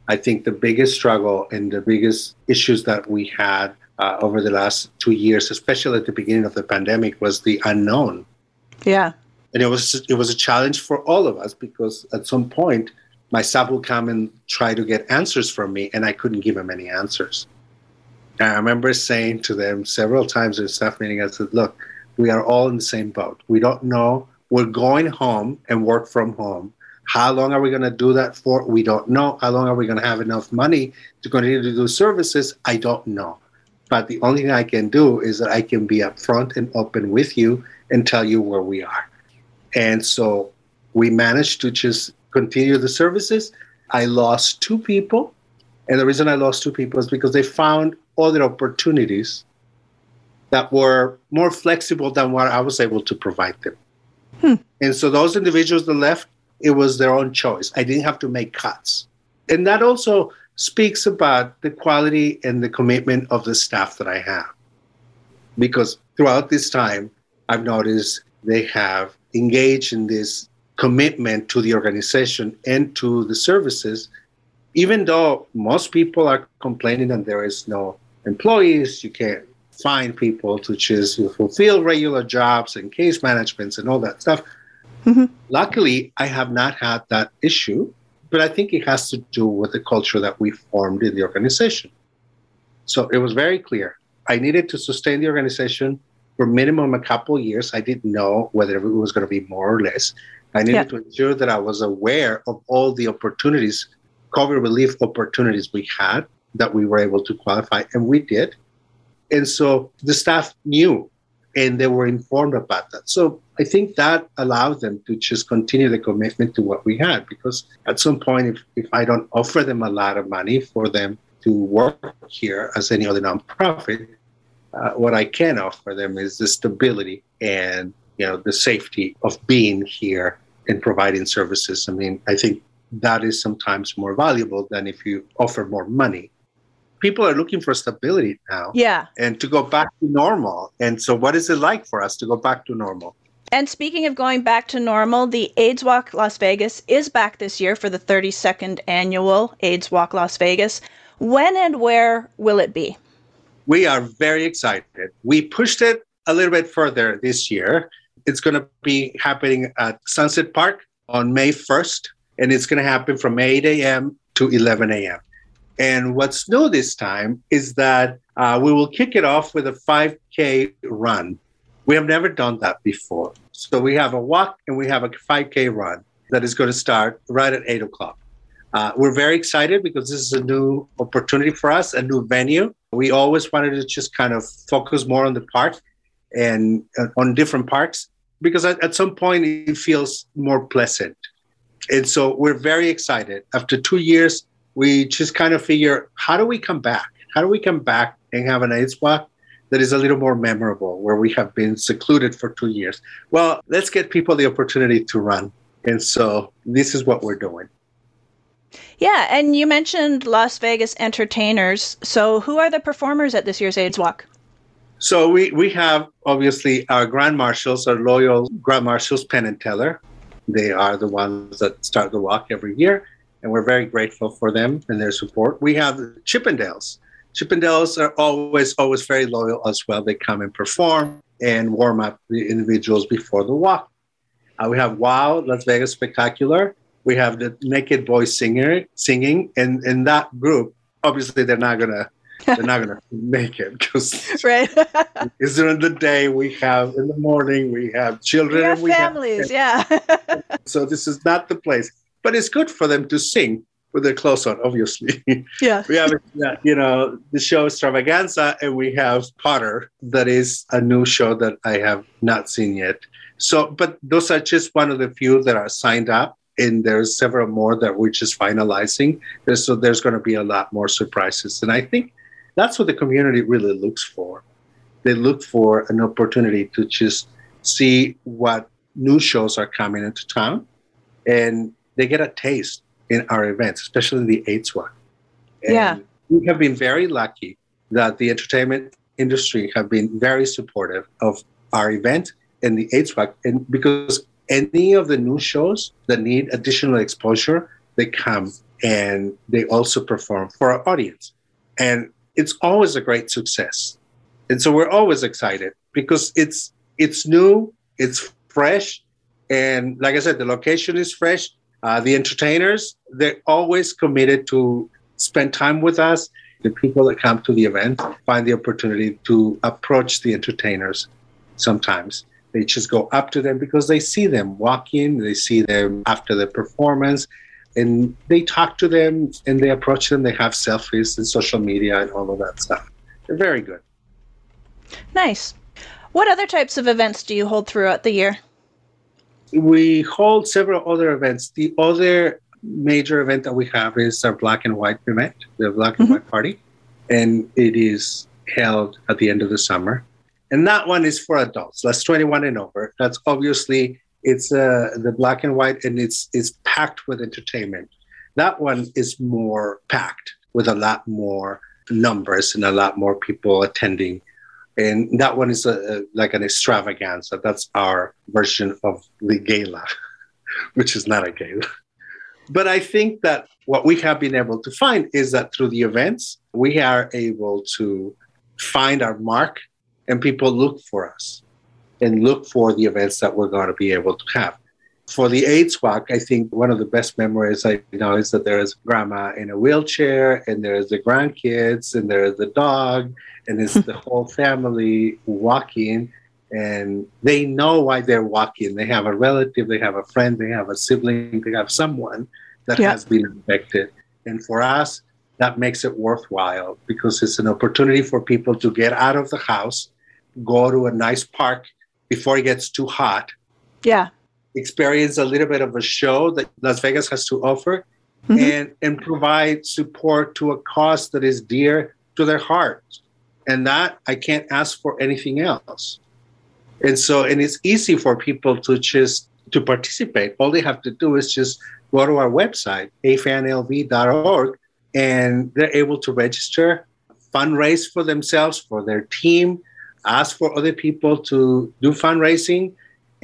I think the biggest struggle and the biggest issues that we had uh, over the last two years, especially at the beginning of the pandemic, was the unknown. Yeah. And it was it was a challenge for all of us because at some point, my staff would come and try to get answers from me, and I couldn't give them any answers. And I remember saying to them several times in staff meeting, I said, look, we are all in the same boat. We don't know. We're going home and work from home. How long are we going to do that for? We don't know. How long are we going to have enough money to continue to do services? I don't know. But the only thing I can do is that I can be upfront and open with you and tell you where we are. And so we managed to just continue the services. I lost two people. And the reason I lost two people is because they found other opportunities that were more flexible than what I was able to provide them. Hmm. And so those individuals that left, it was their own choice. I didn't have to make cuts. And that also speaks about the quality and the commitment of the staff that I have. Because throughout this time, I've noticed they have engaged in this commitment to the organization and to the services, even though most people are complaining that there is no employees, you can't find people to just fulfill regular jobs and case managements and all that stuff. Mm-hmm. Luckily, I have not had that issue, but I think it has to do with the culture that we formed in the organization. So it was very clear. I needed to sustain the organization for minimum a couple of years. I didn't know whether it was going to be more or less. I needed yeah. to ensure that I was aware of all the opportunities, COVID relief opportunities we had, that we were able to qualify, and we did. And so the staff knew, and they were informed about that. So I think that allowed them to just continue the commitment to what we had, because at some point, if, if I don't offer them a lot of money for them to work here as any other nonprofit, uh, what I can offer them is the stability and, you know, the safety of being here and providing services. I mean, I think that is sometimes more valuable than if you offer more money. People are looking for stability now. Yeah. And to go back to normal. And so what is it like for us to go back to normal? And speaking of going back to normal, the AIDS Walk Las Vegas is back this year for the thirty-second annual AIDS Walk Las Vegas. When and where will it be? We are very excited. We pushed it a little bit further this year. It's going to be happening at Sunset Park on May first, and it's going to happen from eight a.m. to eleven a.m. And what's new this time is that uh, we will kick it off with a five K run. We have never done that before. So we have a walk and we have a five K run that is going to start right at eight o'clock. Uh, we're very excited because this is a new opportunity for us, a new venue. We always wanted to just kind of focus more on the park and uh, on different parks, because at, at some point it feels more pleasant. And so we're very excited. After two years, we just kind of figure, how do we come back? How do we come back and have an AIDS walk that is a little more memorable, where we have been secluded for two years? Well, let's get people the opportunity to run. And so this is what we're doing. Yeah, and you mentioned Las Vegas entertainers. So who are the performers at this year's AIDS Walk? So we, we have, obviously, our Grand Marshals, our loyal Grand Marshals, Penn and Teller. They are the ones that start the walk every year, and we're very grateful for them and their support. We have the Chippendales. Chippendales are always, always very loyal as well. They come and perform and warm up the individuals before the walk. Uh, we have WOW, Las Vegas Spectacular. We have the Naked Boys singer singing, and in that group, obviously they're not gonna they're not gonna make it, because right. It's during the day. We have in the morning we have children. We have and we families, have, yeah. So this is not the place, but it's good for them to sing with their clothes on, obviously. Yeah. We have, you know, the show Extravaganza, and we have Potter. That is a new show that I have not seen yet. So, but those are just one of the few that are signed up, and there's several more that we're just finalizing. There's, so there's going to be a lot more surprises. And I think that's what the community really looks for. They look for an opportunity to just see what new shows are coming into town, and they get a taste in our events, especially the AIDS Walk. And yeah. we have been very lucky that the entertainment industry have been very supportive of our event and the AIDS Walk. And because any of the new shows that need additional exposure, they come and they also perform for our audience. And it's always a great success. And so we're always excited because it's it's new, it's fresh, and like I said, the location is fresh. Uh, the entertainers, they're always committed to spend time with us. The people that come to the event find the opportunity to approach the entertainers. Sometimes they just go up to them because they see them walking, they see them after the performance, and they talk to them and they approach them. They have selfies and social media and all of that stuff. They're very good. Nice. What other types of events do you hold throughout the year? We hold several other events. The other major event that we have is our Black and White event, the Black and mm-hmm. White Party, and it is held at the end of the summer. And that one is for adults. That's twenty-one and over. That's obviously, it's uh, the Black and White, and it's it's packed with entertainment. That one is more packed with a lot more numbers and a lot more people attending. And that one is a, a, like an extravaganza. That's our version of the gala, which is not a gala. But I think that what we have been able to find is that through the events, we are able to find our mark, and people look for us and look for the events that we're going to be able to have. For the AIDS Walk, I think one of the best memories I know is that there is grandma in a wheelchair, and there's the grandkids, and there's the dog, and it's the whole family walking, and they know why they're walking. They have a relative, they have a friend, they have a sibling, they have someone that yeah. has been infected. And for us, that makes it worthwhile because it's an opportunity for people to get out of the house, go to a nice park before it gets too hot. Yeah. Experience a little bit of a show that Las Vegas has to offer, mm-hmm. and, and provide support to a cause that is dear to their hearts. And that I can't ask for anything else. And so, and it's easy for people to just to participate. All they have to do is just go to our website, a fan l v dot org, and they're able to register, fundraise for themselves, for their team, ask for other people to do fundraising,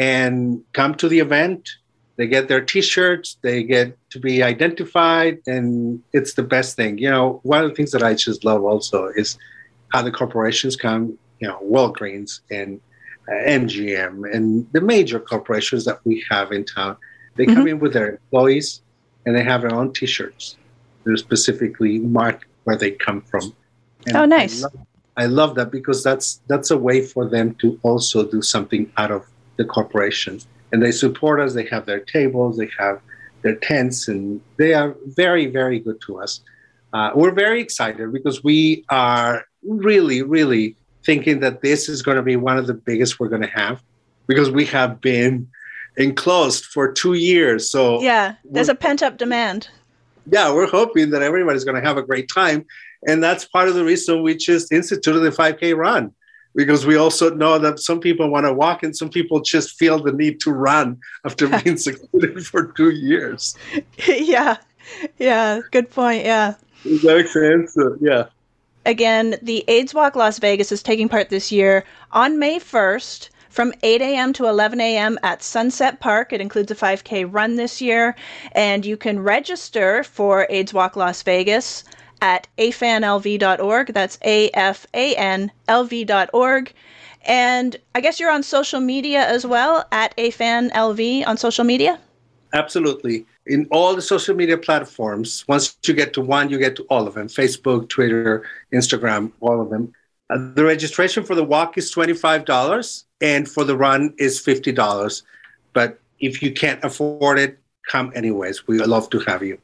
and come to the event. They get their T-shirts, they get to be identified, and it's the best thing. You know, one of the things that I just love also is how the corporations come, you know, Walgreens and uh, M G M and the major corporations that we have in town. They mm-hmm. come in with their employees, and they have their own T-shirts. They're specifically marked where they come from. And oh, nice. I love, I love that because that's that's a way for them to also do something out of the corporation. And they support us. They have their tables, they have their tents, and they are very, very good to us. Uh, we're very excited because we are really, really thinking that this is going to be one of the biggest we're going to have because we have been enclosed for two years. So yeah, there's a pent-up demand. Yeah, we're hoping that everybody's going to have a great time. And that's part of the reason we just instituted the five K run. Because we also know that some people want to walk and some people just feel the need to run after being secluded for two years. Yeah, yeah, good point, yeah. Does that make sense? Uh, yeah. Again, the AIDS Walk Las Vegas is taking part this year on May first from eight a.m. to eleven a.m. at Sunset Park. It includes a five K run this year, and you can register for AIDS Walk Las Vegas at a fan l v dot org. That's A F A N L V dot org. And I guess you're on social media as well, at A F A N L V on social media? Absolutely. In all the social media platforms, once you get to one, you get to all of them. Facebook, Twitter, Instagram, all of them. Uh, the registration for the walk is twenty-five dollars, and for the run is fifty dollars. But if you can't afford it, come anyways. We would love to have you.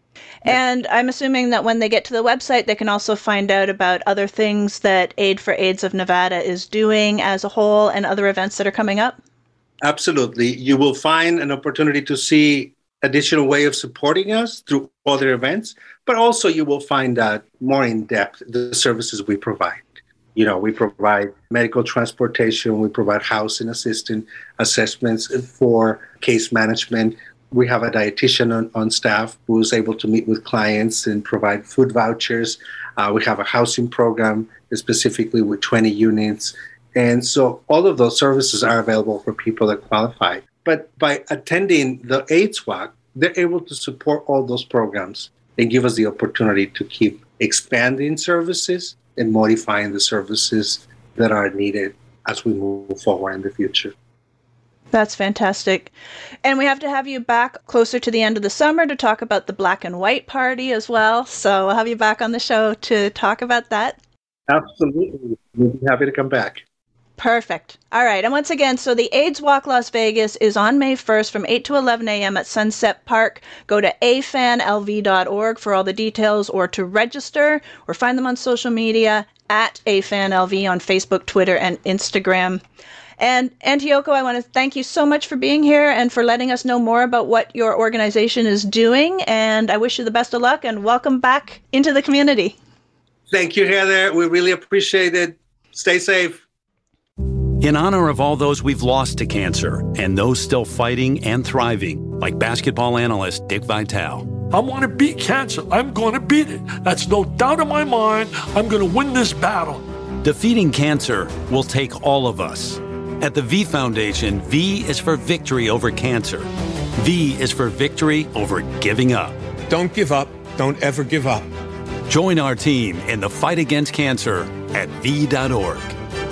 And I'm assuming that when they get to the website, they can also find out about other things that Aid for AIDS of Nevada is doing as a whole and other events that are coming up? Absolutely. You will find an opportunity to see additional way of supporting us through other events, but also you will find out more in depth the services we provide. You know, we provide medical transportation, we provide housing assistance, assessments for case management. We have a dietitian on, on staff who is able to meet with clients and provide food vouchers. Uh, we have a housing program specifically with twenty units. And so all of those services are available for people that qualify. But by attending the AIDS Walk, they're able to support all those programs. and give us the opportunity to keep expanding services and modifying the services that are needed as we move forward in the future. That's fantastic. And we have to have you back closer to the end of the summer to talk about the Black and White Party as well. So we'll have you back on the show to talk about that. Absolutely. We'll be happy to come back. Perfect. All right. And once again, so the AIDS Walk Las Vegas is on May first from eight to eleven a.m. at Sunset Park. Go to a fan l v dot org for all the details or to register, or find them on social media at a fan l v on Facebook, Twitter, and Instagram. And Antioco, I want to thank you so much for being here and for letting us know more about what your organization is doing. And I wish you the best of luck and welcome back into the community. Thank you, Heather. We really appreciate it. Stay safe. In honor of all those we've lost to cancer and those still fighting and thriving, like basketball analyst Dick Vitale. I want to beat cancer. I'm going to beat it. That's no doubt in my mind. I'm going to win this battle. Defeating cancer will take all of us. At the V Foundation, V is for victory over cancer. V is for victory over giving up. Don't give up. Don't ever give up. Join our team in the fight against cancer at v dot org.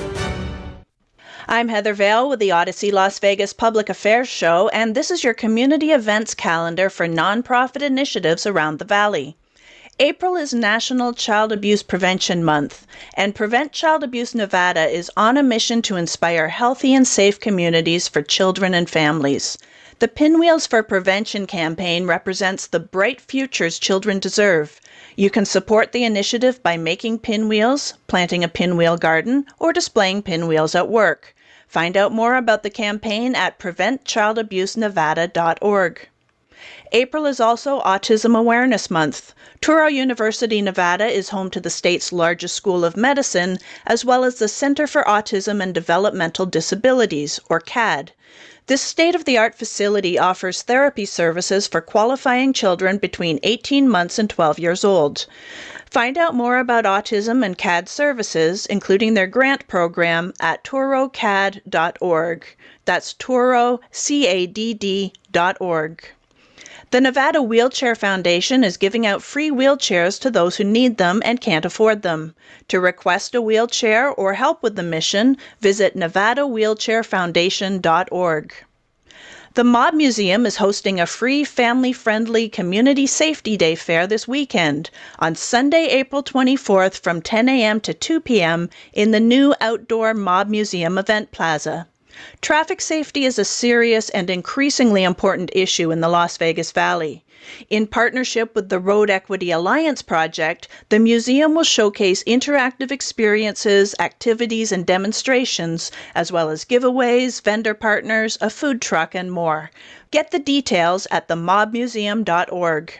I'm Heather Vale with the Odyssey Las Vegas Public Affairs Show, and this is your community events calendar for nonprofit initiatives around the Valley. April is National Child Abuse Prevention Month, and Prevent Child Abuse Nevada is on a mission to inspire healthy and safe communities for children and families. The Pinwheels for Prevention campaign represents the bright futures children deserve. You can support the initiative by making pinwheels, planting a pinwheel garden, or displaying pinwheels at work. Find out more about the campaign at prevent child abuse nevada dot org. April is also Autism Awareness Month. Touro University, Nevada is home to the state's largest school of medicine, as well as the Center for Autism and Developmental Disabilities, or C A D. This state-of-the-art facility offers therapy services for qualifying children between eighteen months and twelve years old. Find out more about autism and C A D services, including their grant program, at touro c a d dot org. That's Touro, C A D D dot org. The Nevada Wheelchair Foundation is giving out free wheelchairs to those who need them and can't afford them. To request a wheelchair or help with the mission, visit nevada wheelchair foundation dot org. The Mob Museum is hosting a free family-friendly Community Safety Day fair this weekend on Sunday, April twenty-fourth from ten a.m. to two p.m. in the new outdoor Mob Museum event plaza. Traffic safety is a serious and increasingly important issue in the Las Vegas Valley. In partnership with the Road Equity Alliance Project, the museum will showcase interactive experiences, activities, and demonstrations, as well as giveaways, vendor partners, a food truck, and more. Get the details at the mob museum dot org.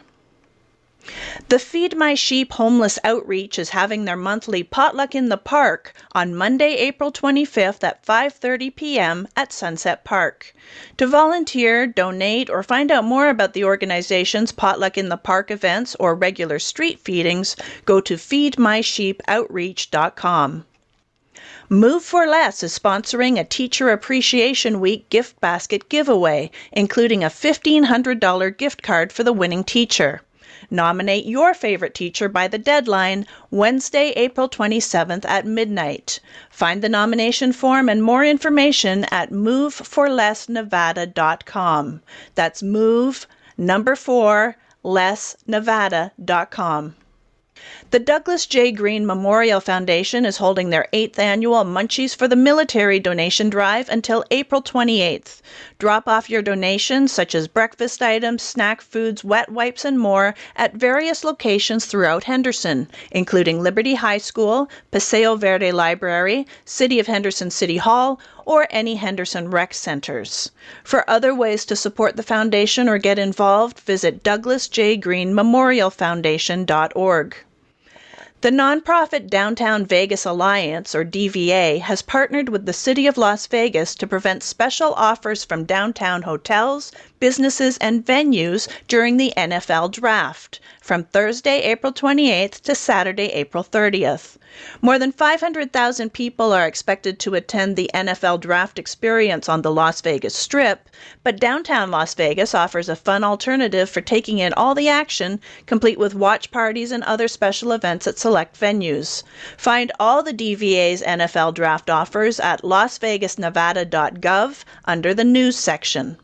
The Feed My Sheep Homeless Outreach is having their monthly Potluck in the Park on Monday, April twenty-fifth at five thirty p.m. at Sunset Park. To volunteer, donate, or find out more about the organization's Potluck in the Park events or regular street feedings, go to feed my sheep outreach dot com. Move for Less is sponsoring a Teacher Appreciation Week gift basket giveaway, including a fifteen hundred dollars gift card for the winning teacher. Nominate your favorite teacher by the deadline, Wednesday, April twenty-seventh at midnight. Find the nomination form and more information at move for less nevada dot com. That's move, number four, less nevada dot com. The Douglas J. Green Memorial Foundation is holding their eighth annual Munchies for the Military donation drive until April twenty-eighth. Drop off your donations, such as breakfast items, snack foods, wet wipes, and more, at various locations throughout Henderson, including Liberty High School, Paseo Verde Library, City of Henderson City Hall, or any Henderson rec centers. For other ways to support the foundation or get involved, visit douglas j green memorial foundation dot org. The nonprofit Downtown Vegas Alliance, or D V A, has partnered with the City of Las Vegas to prevent special offers from downtown hotels, businesses, and venues during the N F L Draft, from Thursday, April twenty-eighth to Saturday, April thirtieth. More than five hundred thousand people are expected to attend the N F L Draft experience on the Las Vegas Strip, but downtown Las Vegas offers a fun alternative for taking in all the action, complete with watch parties and other special events at select venues. Find all the D V A's N F L Draft offers at las vegas nevada dot gov under the News section.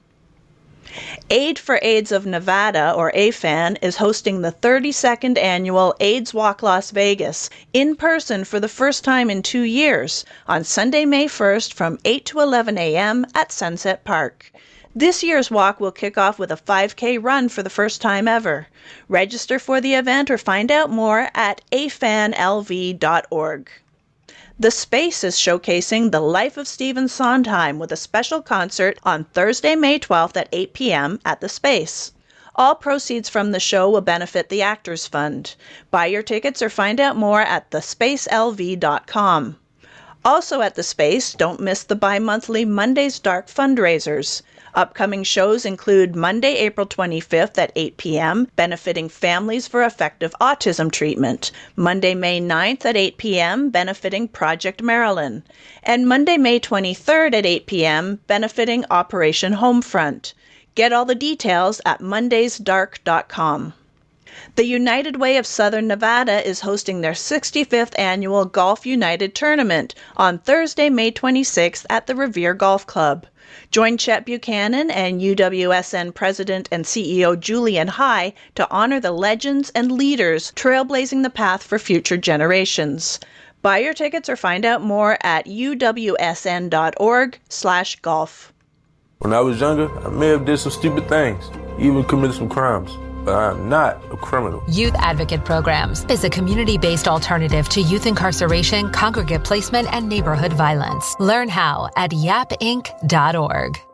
Aid for AIDS of Nevada, or A F A N, is hosting the thirty-second annual AIDS Walk Las Vegas in person for the first time in two years on Sunday, May first from eight to eleven a.m. at Sunset Park. This year's walk will kick off with a five K run for the first time ever. Register for the event or find out more at a f a n l v dot org. The Space is showcasing the life of Stephen Sondheim with a special concert on Thursday, May twelfth at eight p.m. at The Space. All proceeds from the show will benefit the Actors Fund. Buy your tickets or find out more at the space l v dot com. Also at The Space, don't miss the bi-monthly Monday's Dark fundraisers. Upcoming shows include Monday, April twenty-fifth at eight p.m., benefiting families for effective autism treatment, Monday, May ninth at eight p.m., benefiting Project Marilyn, and Monday, May twenty-third at eight p.m., benefiting Operation Homefront. Get all the details at mondays dark dot com. The United Way of Southern Nevada is hosting their sixty-fifth annual Golf United Tournament on Thursday, May twenty-sixth at the Revere Golf Club. Join Chet Buchanan and U W S N President and C E O Julian High to honor the legends and leaders trailblazing the path for future generations. Buy your tickets or find out more at u w s n dot org slash golf. When I was younger, I may have did some stupid things, even committed some crimes. But I'm not a criminal. Youth Advocate Programs is a community-based alternative to youth incarceration, congregate placement, and neighborhood violence. Learn how at yap inc dot org.